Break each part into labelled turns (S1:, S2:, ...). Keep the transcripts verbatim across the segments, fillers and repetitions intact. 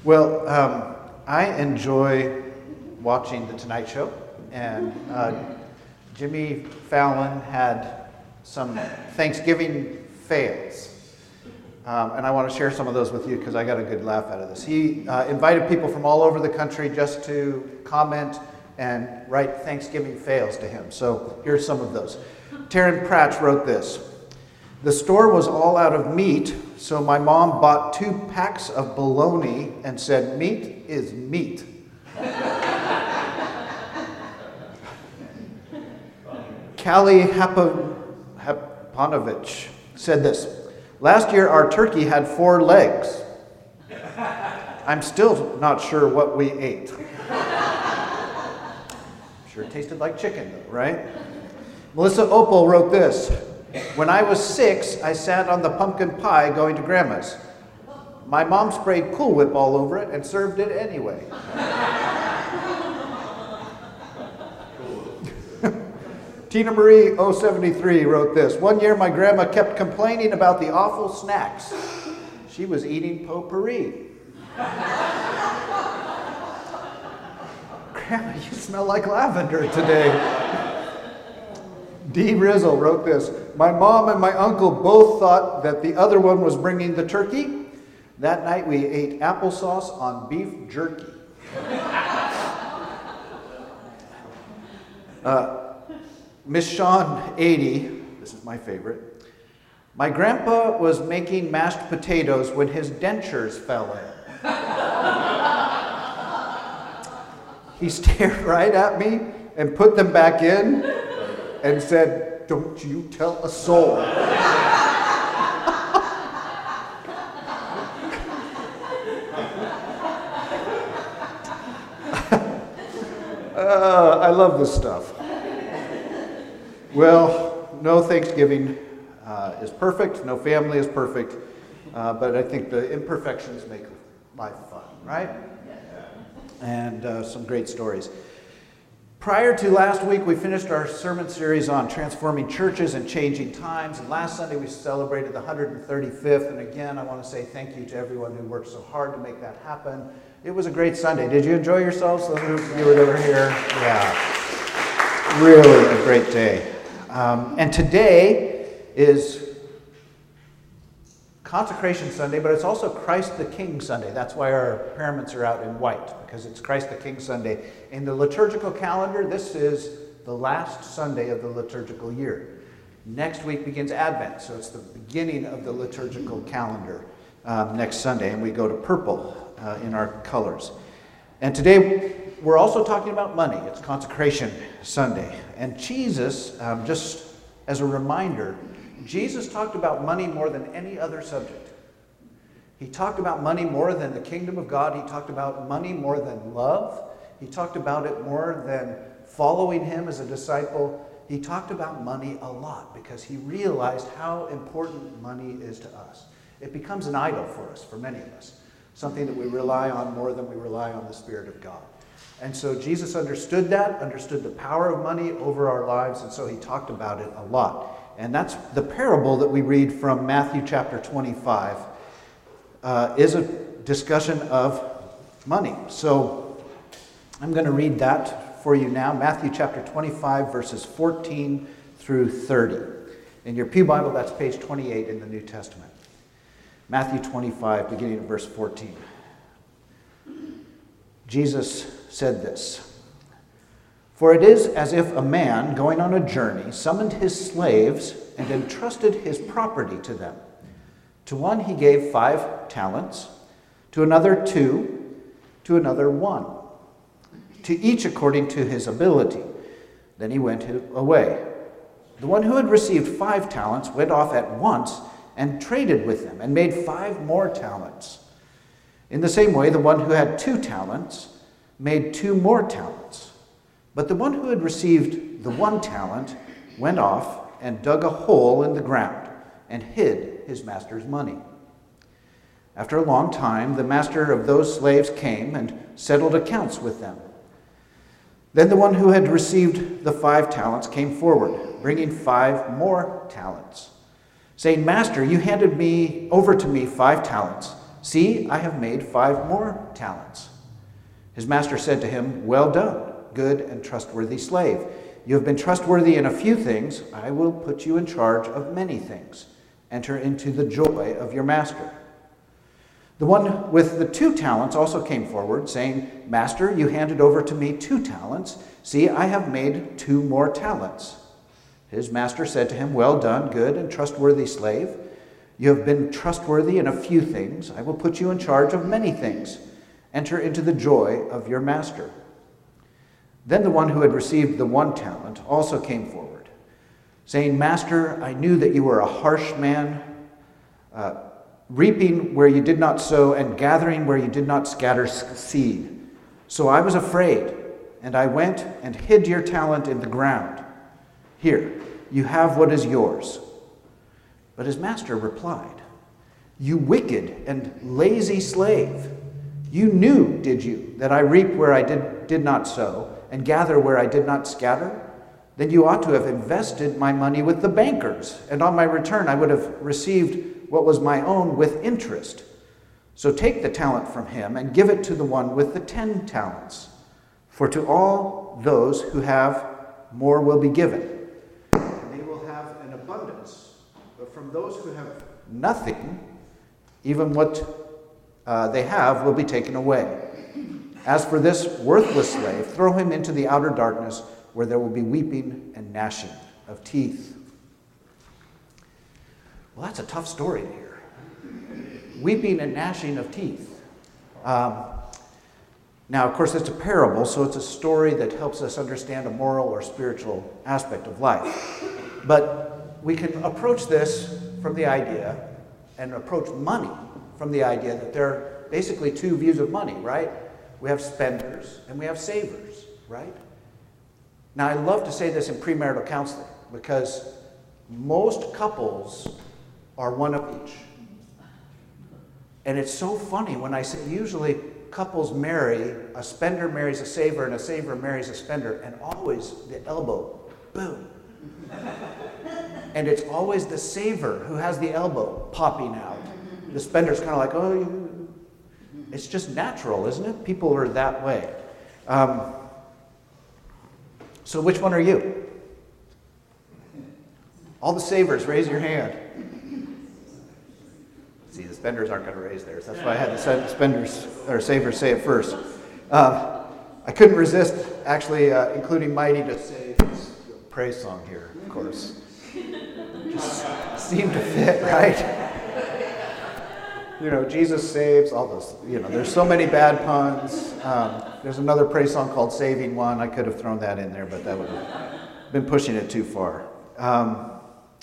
S1: Well, um, I enjoy watching The Tonight Show, and uh, Jimmy Fallon had some Thanksgiving fails. Um, and I want to share some of those with you because I got a good laugh out of this. He uh, invited people from all over the country just to comment and write Thanksgiving fails to him. So here's some of those. Taryn Pratch wrote this. The store was all out of meat, so my mom bought two packs of bologna and said, meat is meat. Callie Hapanovich said this. Last year, our turkey had four legs. I'm still not sure what we ate. Sure tasted like chicken, though, right? Melissa Opal wrote this. When I was six, I sat on the pumpkin pie going to Grandma's. My mom sprayed Cool Whip all over it and served it anyway. Tina Marie oh seventy-three wrote this. One year my grandma kept complaining about the awful snacks. She was eating potpourri. Grandma, you smell like lavender today. Dee Rizzle wrote this. My mom and my uncle both thought that the other one was bringing the turkey. That night we ate applesauce on beef jerky. uh, Miss Shawn, eighty, this is my favorite. My grandpa was making mashed potatoes when his dentures fell in. He stared right at me and put them back in and said, don't you tell a soul. uh, I love this stuff. Well, no Thanksgiving uh, is perfect, no family is perfect, uh, but I think the imperfections make life fun, right? And uh, some great stories. Prior to last week, we finished our sermon series on transforming churches and changing times, and last Sunday we celebrated the one hundred thirty-fifth, and again, I want to say thank you to everyone who worked so hard to make that happen. It was a great Sunday. Did you enjoy yourselves? Some of you were over here. Yeah. Really a great day. Um, and today is Consecration Sunday, but it's also Christ the King Sunday. That's why our paraments are out in white, because it's Christ the King Sunday. In the liturgical calendar, this is the last Sunday of the liturgical year. Next week begins Advent, so it's the beginning of the liturgical calendar um, next Sunday, and we go to purple uh, in our colors. And today, we're also talking about money. It's Consecration Sunday. And Jesus, um, just as a reminder, Jesus talked about money more than any other subject. He talked about money more than the kingdom of God. He talked about money more than love. He talked about it more than following him as a disciple. He talked about money a lot because he realized how important money is to us. It becomes an idol for us, for many of us, something that we rely on more than we rely on the Spirit of God. And so Jesus understood that, understood the power of money over our lives, and so he talked about it a lot. And that's the parable that we read from Matthew chapter twenty-five, uh, is a discussion of money. So I'm going to read that for you now. Matthew chapter twenty-five, verses fourteen through thirty. In your Pew Bible, that's page twenty-eight in the New Testament. Matthew twenty-five, beginning at verse fourteen. Jesus said this. For it is as if a man going on a journey summoned his slaves and entrusted his property to them. To one he gave five talents, to another two, to another one, to each according to his ability. Then he went away. The one who had received five talents went off at once and traded with them and made five more talents. In the same way, the one who had two talents made two more talents. But the one who had received the one talent went off and dug a hole in the ground and hid his master's money. After a long time, the master of those slaves came and settled accounts with them. Then the one who had received the five talents came forward, bringing five more talents, saying, Master, you handed me over to me five talents. See, I have made five more talents." His master said to him, "Well done, good and trustworthy slave. You have been trustworthy in a few things. I will put you in charge of many things. Enter into the joy of your master." The one with the two talents also came forward, saying, "Master, you handed over to me two talents. See, I have made two more talents." His master said to him, "Well done, good and trustworthy slave. You have been trustworthy in a few things. I will put you in charge of many things. Enter into the joy of your master." Then the one who had received the one talent also came forward, saying, "Master, I knew that you were a harsh man, uh, reaping where you did not sow and gathering where you did not scatter seed. So I was afraid, and I went and hid your talent in the ground. Here, you have what is yours." But his master replied, "You wicked and lazy slave. You knew, did you, that I reap where I did, did not sow and gather where I did not scatter? Then you ought to have invested my money with the bankers, and on my return I would have received what was my own with interest. So take the talent from him and give it to the one with the ten talents. For to all those who have, more will be given, and they will have an abundance. But from those who have nothing, even what uh, they have will be taken away. As for this worthless slave, throw him into the outer darkness, where there will be weeping and gnashing of teeth." Well, that's a tough story to hear. Weeping and gnashing of teeth. Um, now, of course, it's a parable, so it's a story that helps us understand a moral or spiritual aspect of life. But we can approach this from the idea, and approach money from the idea that there are basically two views of money, right? We have spenders and we have savers, right? Now, I love to say this in premarital counseling because most couples are one of each. And it's so funny when I say usually couples marry, a spender marries a saver and a saver marries a spender, and always the elbow, boom. And it's always the saver who has the elbow popping out. The spender's kind of like, oh, you. It's just natural, isn't it? People are that way. Um, so which one are you? All the savers, raise your hand. See, the spenders aren't going to raise theirs. That's why I had the spenders or savers say it first. Um, I couldn't resist actually uh, including Mighty to say this praise song here, of course. Just seemed to fit, right? You know, Jesus saves, all those, you know, there's so many bad puns. Um, there's another praise song called Saving One. I could have thrown that in there, but that would have been pushing it too far. Um,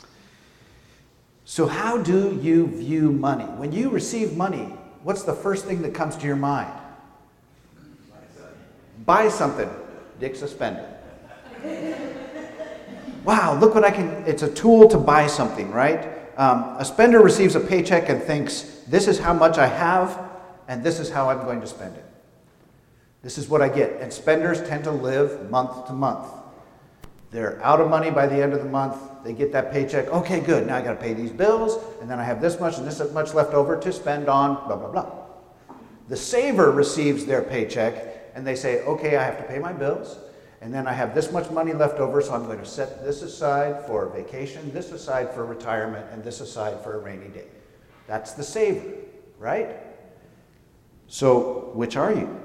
S1: so how do you view money? When you receive money, what's the first thing that comes to your mind? Buy something. Dick suspended. Wow, look what I can, it's a tool to buy something, right? Um, a spender receives a paycheck and thinks, this is how much I have, and this is how I'm going to spend it. This is what I get. And spenders tend to live month to month. They're out of money by the end of the month. They get that paycheck. Okay, good. Now I got to pay these bills, and then I have this much and this much left over to spend on blah, blah, blah. The saver receives their paycheck, and they say, okay, I have to pay my bills, and then I have this much money left over, so I'm going to set this aside for vacation, this aside for retirement, and this aside for a rainy day. That's the saver, right? So, which are you?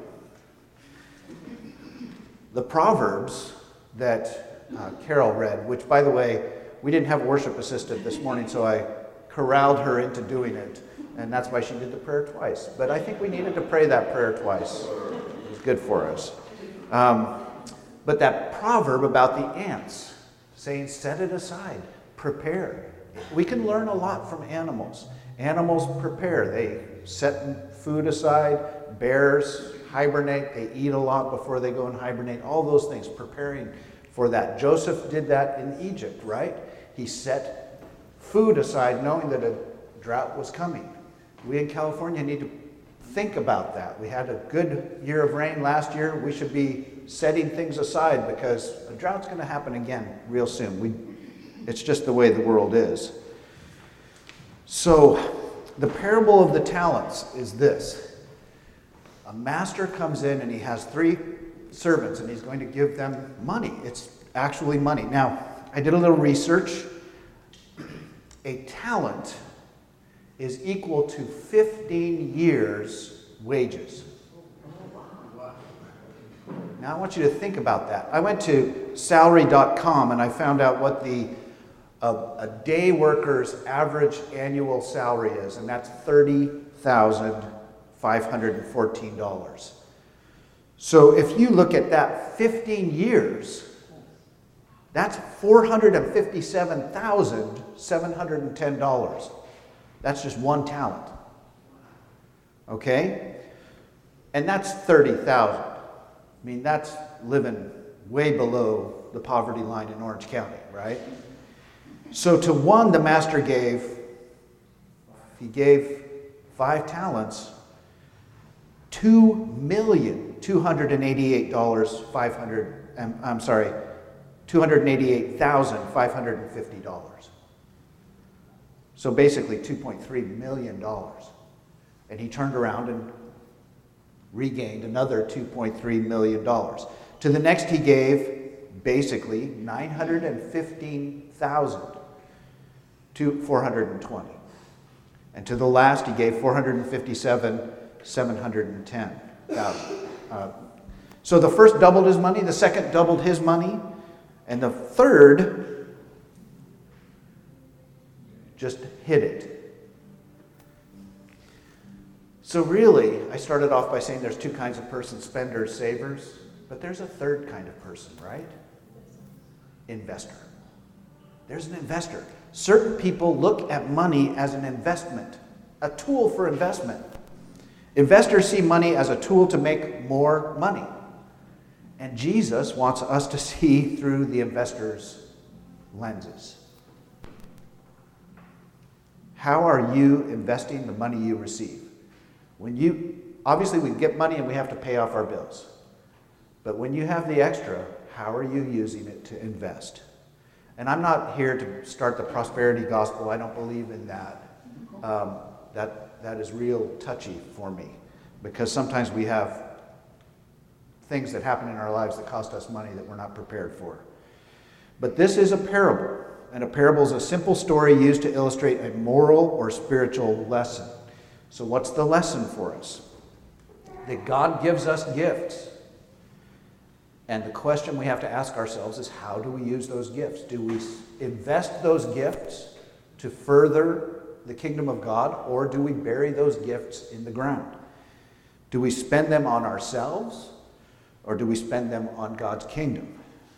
S1: The Proverbs that uh, Carol read, which, by the way, we didn't have a worship assistant this morning, so I corralled her into doing it, and that's why she did the prayer twice. But I think we needed to pray that prayer twice. It was good for us. Um, but that proverb about the ants, saying, set it aside, prepare. We can learn a lot from animals. Animals prepare. They set food aside. Bears hibernate. They eat a lot before they go and hibernate. All those things, preparing for that. Joseph did that in Egypt, right? He set food aside knowing that a drought was coming. We in California need to think about that. We had a good year of rain last year. We should be setting things aside because a drought's going to happen again real soon. We, it's just the way the world is. So the parable of the talents is this. A master comes in and he has three servants and he's going to give them money. It's actually money. Now, I did a little research. A talent is equal to fifteen years' wages. Now, I want you to think about that. I went to salary dot com and I found out what the uh, a day worker's average annual salary is, and that's thirty thousand five hundred fourteen dollars. So if you look at that fifteen years, that's four hundred fifty-seven thousand seven hundred ten dollars. That's just one talent. Okay? And that's thirty thousand dollars. I mean, that's living way below the poverty line in Orange County, right? So to one, the master gave, he gave five talents, two million two hundred eighty-eight dollars five hundred. I'm, I'm sorry, two hundred eighty-eight thousand five hundred fifty dollars. So basically two point three million dollars. And he turned around and regained another two point three million dollars. To the next he gave basically nine hundred fifteen thousand to four hundred twenty. And to the last he gave four hundred fifty-seven thousand seven hundred ten. Uh, so the first doubled his money, the second doubled his money, and the third just hid it. So really, I started off by saying there's two kinds of persons, spenders, savers, but there's a third kind of person, right? Investor. There's an investor. Certain people look at money as an investment, a tool for investment. Investors see money as a tool to make more money. And Jesus wants us to see through the investor's lenses. How are you investing the money you receive? When you, obviously we get money and we have to pay off our bills. But when you have the extra, how are you using it to invest? And I'm not here to start the prosperity gospel. I don't believe in that. Um, that that is real touchy for me. Because sometimes we have things that happen in our lives that cost us money that we're not prepared for. But this is a parable. And a parable is a simple story used to illustrate a moral or spiritual lesson. So what's the lesson for us? That God gives us gifts. And the question we have to ask ourselves is, how do we use those gifts? Do we invest those gifts to further the kingdom of God, or do we bury those gifts in the ground? Do we spend them on ourselves, or do we spend them on God's kingdom?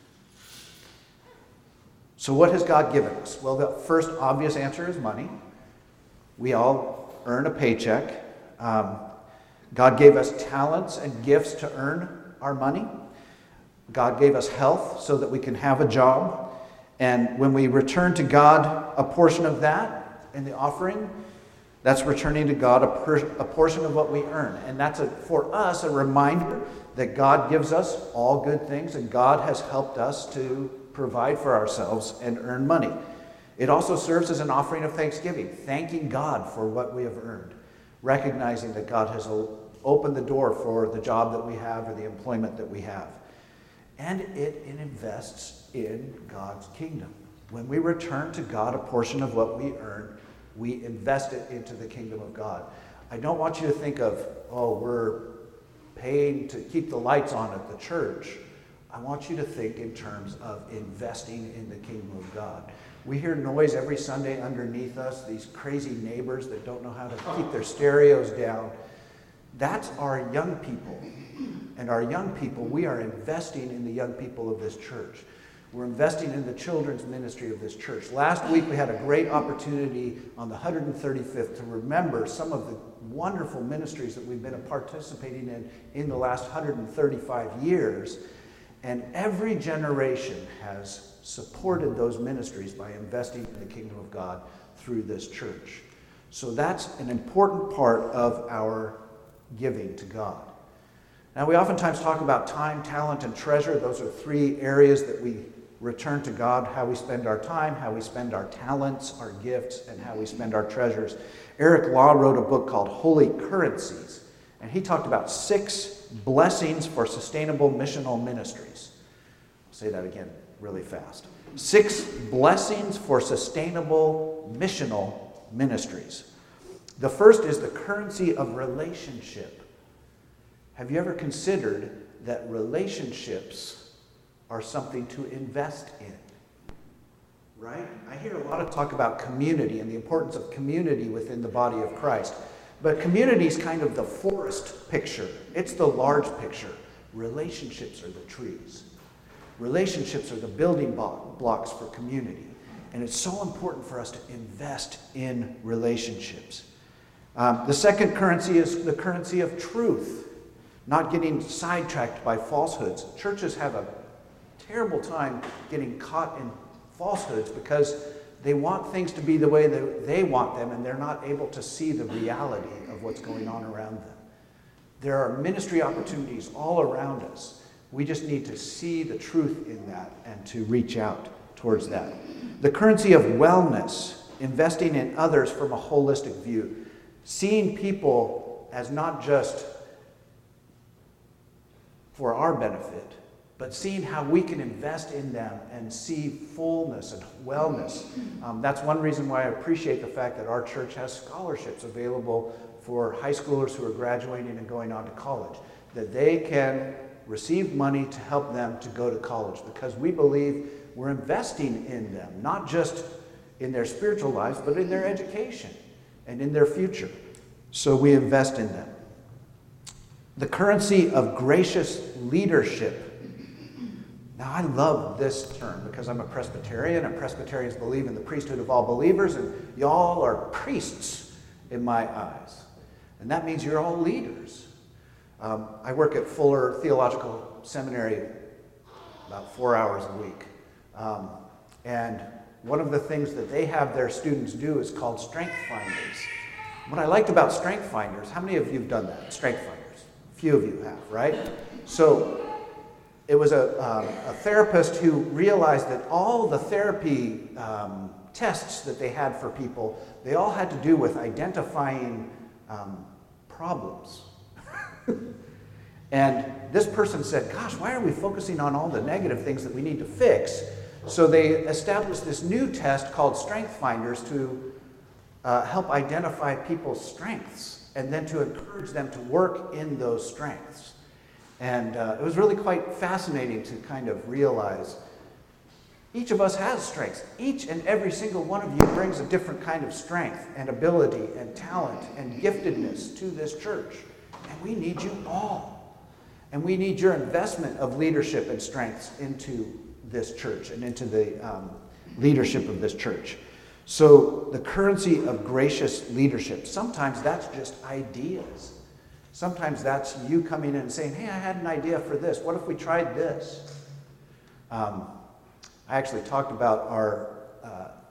S1: So what has God given us? Well, the first obvious answer is money. We all earn a paycheck. Um, God gave us talents and gifts to earn our money. God gave us health so that we can have a job. And when we return to God a portion of that in the offering, that's returning to God a, per- a portion of what we earn. And that's, a, for us, a reminder that God gives us all good things, and God has helped us to provide for ourselves and earn money. It also serves as an offering of thanksgiving, thanking God for what we have earned, recognizing that God has opened the door for the job that we have or the employment that we have. And it, it invests in God's kingdom. When we return to God a portion of what we earn, we invest it into the kingdom of God. I don't want you to think of, oh, we're paying to keep the lights on at the church. I want you to think in terms of investing in the kingdom of God. We hear noise every Sunday underneath us, these crazy neighbors that don't know how to keep their stereos down. That's our young people. And our young people, we are investing in the young people of this church. We're investing in the children's ministry of this church. Last week we had a great opportunity on the one hundred thirty-fifth to remember some of the wonderful ministries that we've been participating in in the last one hundred thirty-five years. And every generation has supported those ministries by investing in the kingdom of God through this church. So that's an important part of our giving to God. Now, we oftentimes talk about time, talent, and treasure. Those are three areas that we return to God how we spend our time, how we spend our talents, our gifts, and how we spend our treasures. Eric Law wrote a book called Holy Currencies, and he talked about six blessings for sustainable missional ministries. I'll say that again really fast. Six blessings for sustainable missional ministries. The first is the currency of relationship. Have you ever considered that relationships are something to invest in? Right? I hear a lot of talk about community and the importance of community within the body of Christ. But community is kind of the forest picture. It's the large picture. Relationships are the trees. Relationships are the building blocks for community. And it's so important for us to invest in relationships. Um, the second currency is the currency of truth, not getting sidetracked by falsehoods. Churches have a terrible time getting caught in falsehoods because they want things to be the way that they want them, and they're not able to see the reality of what's going on around them. There are ministry opportunities all around us. We just need to see the truth in that and to reach out towards that. The currency of wellness, investing in others from a holistic view. Seeing people as not just for our benefit, but seeing how we can invest in them and see fullness and wellness. Um, that's one reason why I appreciate the fact that our church has scholarships available for high schoolers who are graduating and going on to college, that they can receive money to help them to go to college, because we believe we're investing in them, not just in their spiritual lives, but in their education and in their future. So we invest in them. The currency of gracious leadership. Now, I love this term because I'm a Presbyterian, and Presbyterians believe in the priesthood of all believers, and y'all are priests in my eyes. And that means you're all leaders. Um, I work at Fuller Theological Seminary about four hours a week. Um, and one of the things that they have their students do is called Strength Finders. What I liked about Strength Finders, how many of you have done that? Strength Finders. A few of you have, right? So it was a, um, a therapist who realized that all the therapy um, tests that they had for people, they all had to do with identifying um, problems. And this person said, gosh, why are we focusing on all the negative things that we need to fix? So they established this new test called Strength Finders to uh, help identify people's strengths and then to encourage them to work in those strengths. And uh, it was really quite fascinating to kind of realize each of us has strengths. Each and every single one of you brings a different kind of strength and ability and talent and giftedness to this church. And we need you all. And we need your investment of leadership and strengths into this church and into the um, leadership of this church. So the currency of gracious leadership, sometimes that's just ideas. Sometimes that's you coming in and saying, hey, I had an idea for this. What if we tried this? Um, I actually talked about our, uh,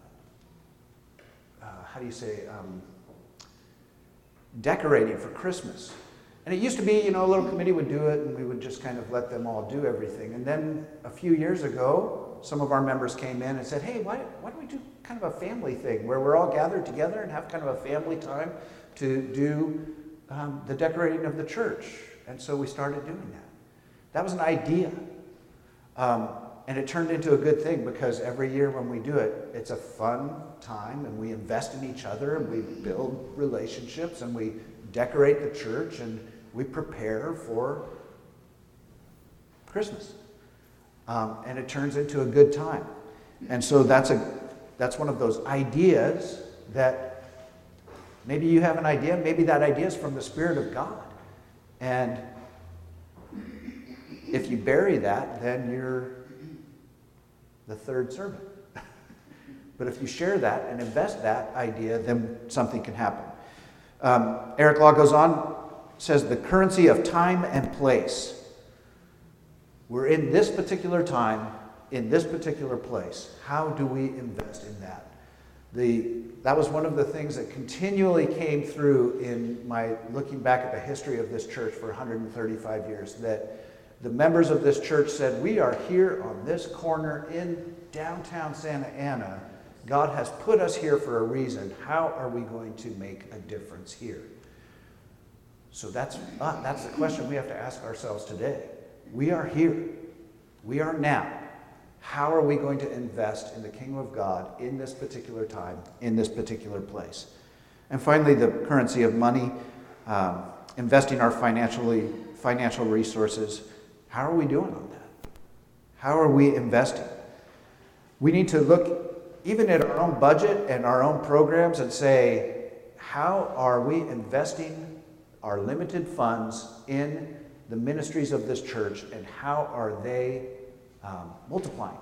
S1: uh, how do you say, um, decorating for Christmas. And it used to be, you know, a little committee would do it and we would just kind of let them all do everything. And then a few years ago, some of our members came in and said, hey, why, why don't we do kind of a family thing where we're all gathered together and have kind of a family time to do um, the decorating of the church. And so we started doing that. That was an idea. Um, and it turned into a good thing because every year when we do it, it's a fun time and we invest in each other and we build relationships and we decorate the church and we prepare for Christmas. Um, and it turns into a good time. And so that's a that's one of those ideas that maybe you have an idea, maybe that idea is from the Spirit of God. And if you bury that, then you're the third servant. But if you share that and invest that idea, then something can happen. Um, Eric Law goes on, says the currency of time and place. We're in this particular time, in this particular place. How do we invest in that? The, that was one of the things that continually came through in my looking back at the history of this church for one hundred thirty-five years, that the members of this church said, we are here on this corner in downtown Santa Ana. God has put us here for a reason. How are we going to make a difference here? So that's, uh, that's the question we have to ask ourselves today. We are here. We are now. How are we going to invest in the kingdom of God in this particular time, in this particular place? And finally, the currency of money, um, investing our financially financial resources. How are we doing on that? How are we investing? We need to look even at our own budget and our own programs and say, how are we investing our limited funds in the ministries of this church, and how are they um, multiplying?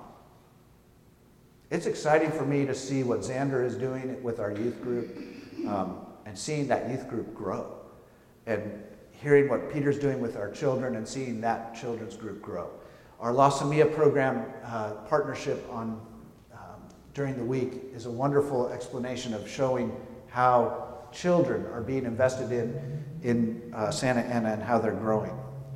S1: It's exciting for me to see what Xander is doing with our youth group, um, and seeing that youth group grow, and hearing what Peter's doing with our children and seeing that children's group grow. Our La Semilla program uh, partnership on um, during the week is a wonderful explanation of showing how children are being invested in in uh, Santa Ana and how they're growing.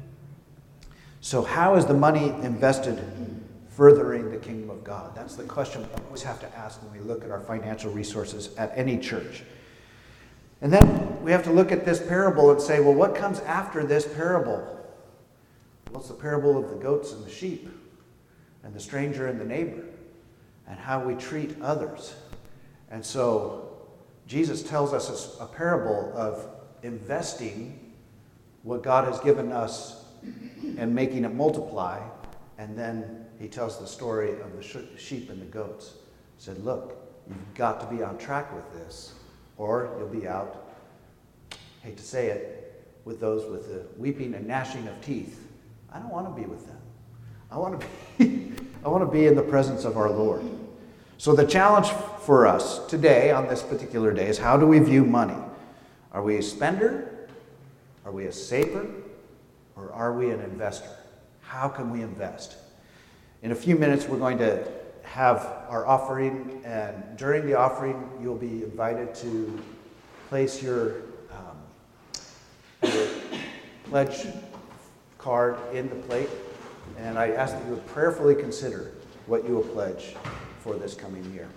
S1: So how is the money invested furthering the kingdom of God? That's the question we always have to ask when we look at our financial resources at any church. And then we have to look at this parable and say, well, what comes after this parable? What's the parable of the goats and the sheep and the stranger and the neighbor and how we treat others? And so Jesus tells us a parable of investing what God has given us and making it multiply. And then he tells the story of the sheep and the goats. He said, look, you've got to be on track with this, or you'll be out, hate to say it, with those with the weeping and gnashing of teeth. I don't want to be with them. I want to be, I want to be in the presence of our Lord. So the challenge for us today on this particular day is, how do we view money? Are we a spender? Are we a saver? Or are we an investor? How can we invest? In a few minutes, we're going to have our offering, and during the offering, you'll be invited to place your, um, your pledge card in the plate, and I ask that you would prayerfully consider what you will pledge for this coming year.